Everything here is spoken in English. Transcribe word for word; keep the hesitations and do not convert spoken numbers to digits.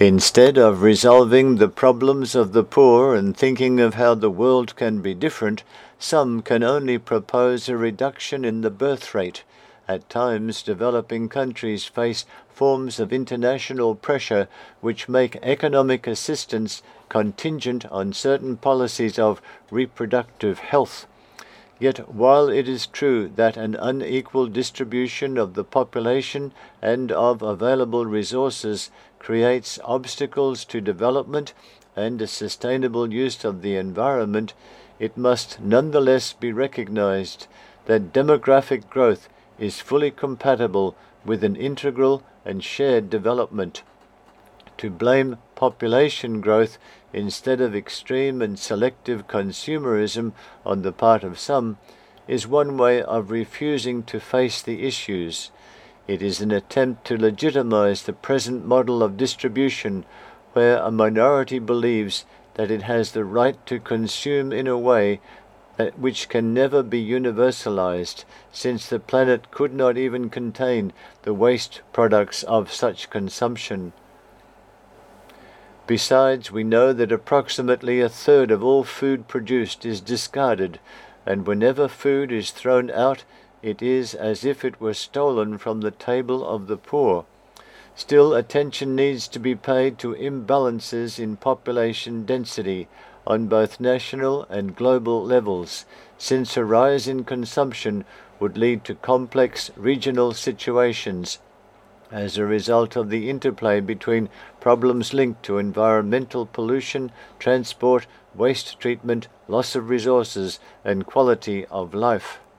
Instead of resolving the problems of the poor and thinking of how the world can be different, some can only propose a reduction in the birth rate. At times, developing countries face forms of international pressure which make economic assistance contingent on certain policies of reproductive health. Yet while it is true that an unequal distribution of the population and of available resources creates obstacles to development and a sustainable use of the environment, it must nonetheless be recognized that demographic growth is fully compatible with an integral and shared development. To blame population growth instead of extreme and selective consumerism on the part of some is one way of refusing to face the issues. It is an attempt to legitimize the present model of distribution where a minority believes that it has the right to consume in a way that which can never be universalized, since the planet could not even contain the waste products of such consumption. Besides, we know that approximately a third of all food produced is discarded, and whenever food is thrown out, it is as if it were stolen from the table of the poor. Still, attention needs to be paid to imbalances in population density on both national and global levels, since a rise in consumption would lead to complex regional situations as a result of the interplay between problems linked to environmental pollution, transport, waste treatment, loss of resources, and quality of life.